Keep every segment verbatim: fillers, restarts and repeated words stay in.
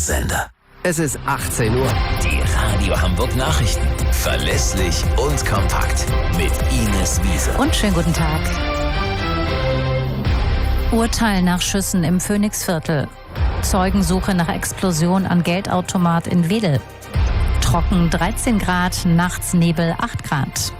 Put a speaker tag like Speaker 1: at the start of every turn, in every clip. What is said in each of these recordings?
Speaker 1: Sender.
Speaker 2: Es ist achtzehn Uhr.
Speaker 1: Die Radio Hamburg Nachrichten. Verlässlich und kompakt. Mit Ines Wiese.
Speaker 3: Und schönen guten Tag. Urteil nach Schüssen im Phoenixviertel. Zeugensuche nach Explosion an Geldautomat in Wedel. Trocken dreizehn Grad, nachts Nebel acht Grad.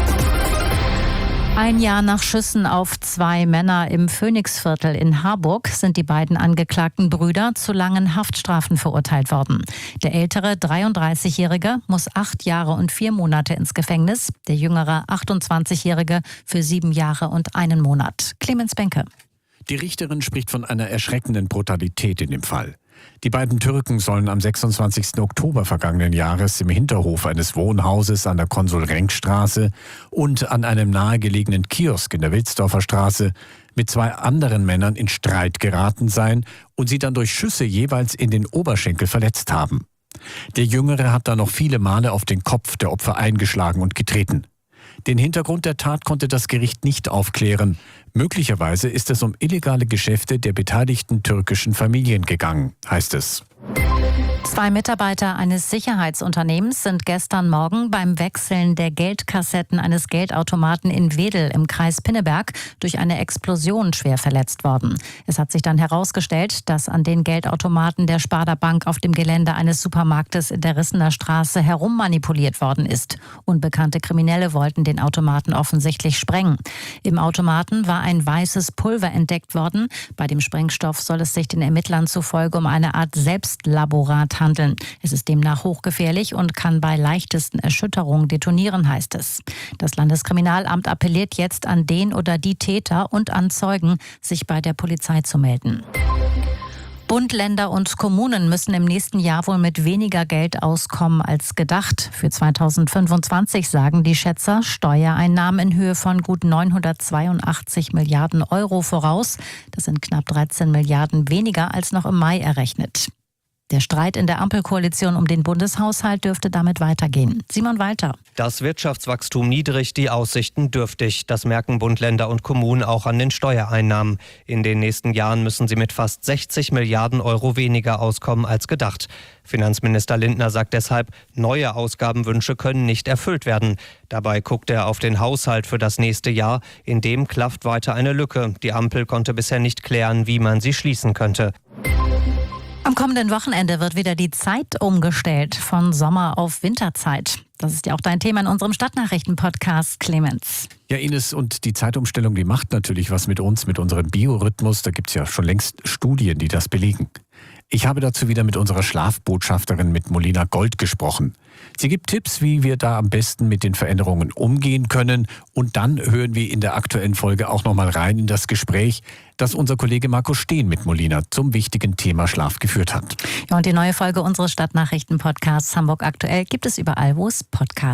Speaker 3: Ein Jahr nach Schüssen auf zwei Männer im Phoenixviertel in Harburg sind die beiden angeklagten Brüder zu langen Haftstrafen verurteilt worden. Der ältere dreiunddreißigjährige muss acht Jahre und vier Monate ins Gefängnis, der jüngere achtundzwanzigjährige für sieben Jahre und einen Monat. Clemens Benke.
Speaker 4: Die Richterin spricht von einer erschreckenden Brutalität in dem Fall. Die beiden Türken sollen am sechsundzwanzigsten Oktober vergangenen Jahres im Hinterhof eines Wohnhauses an der Konsul-Renk-Straße und an einem nahegelegenen Kiosk in der Wilsdorfer Straße mit zwei anderen Männern in Streit geraten sein und sie dann durch Schüsse jeweils in den Oberschenkel verletzt haben. Der Jüngere hat dann noch viele Male auf den Kopf der Opfer eingeschlagen und getreten. Den Hintergrund der Tat konnte das Gericht nicht aufklären. Möglicherweise ist es um illegale Geschäfte der beteiligten türkischen Familien gegangen, heißt es.
Speaker 3: Zwei Mitarbeiter eines Sicherheitsunternehmens sind gestern Morgen beim Wechseln der Geldkassetten eines Geldautomaten in Wedel im Kreis Pinneberg durch eine Explosion schwer verletzt worden. Es hat sich dann herausgestellt, dass an den Geldautomaten der Sparda Bank auf dem Gelände eines Supermarktes in der Rissener Straße herummanipuliert worden ist. Unbekannte Kriminelle wollten den Automaten offensichtlich sprengen. Im Automaten war ein weißes Pulver entdeckt worden. Bei dem Sprengstoff soll es sich den Ermittlern zufolge um eine Art Selbstlaborat handeln. Es ist demnach hochgefährlich und kann bei leichtesten Erschütterungen detonieren, heißt es. Das Landeskriminalamt appelliert jetzt an den oder die Täter und an Zeugen, sich bei der Polizei zu melden. Bund, Länder und Kommunen müssen im nächsten Jahr wohl mit weniger Geld auskommen als gedacht. Für zweitausendfünfundzwanzig sagen die Schätzer Steuereinnahmen in Höhe von gut neunhundertzweiundachtzig Milliarden Euro voraus. Das sind knapp dreizehn Milliarden weniger als noch im Mai errechnet. Der Streit in der Ampelkoalition um den Bundeshaushalt dürfte damit weitergehen. Simon Walter.
Speaker 5: Das Wirtschaftswachstum niedrig, die Aussichten dürftig. Das merken Bund, Länder und Kommunen auch an den Steuereinnahmen. In den nächsten Jahren müssen sie mit fast sechzig Milliarden Euro weniger auskommen als gedacht. Finanzminister Lindner sagt deshalb, neue Ausgabenwünsche können nicht erfüllt werden. Dabei guckt er auf den Haushalt für das nächste Jahr. In dem klafft weiter eine Lücke. Die Ampel konnte bisher nicht klären, wie man sie schließen könnte.
Speaker 3: Am kommenden Wochenende wird wieder die Zeit umgestellt von Sommer auf Winterzeit. Das ist ja auch dein Thema in unserem Stadtnachrichten-Podcast, Clemens.
Speaker 4: Ja, Ines, und die Zeitumstellung, die macht natürlich was mit uns, mit unserem Biorhythmus. Da gibt es ja schon längst Studien, die das belegen. Ich habe dazu wieder mit unserer Schlafbotschafterin, mit Molina Gold, gesprochen. Sie gibt Tipps, wie wir da am besten mit den Veränderungen umgehen können. Und dann hören wir in der aktuellen Folge auch nochmal rein in das Gespräch, das unser Kollege Marco Steen mit Molina zum wichtigen Thema Schlaf geführt hat.
Speaker 3: Ja, und die neue Folge unseres Stadtnachrichten-Podcasts Hamburg aktuell gibt es überall, wo es Podcasts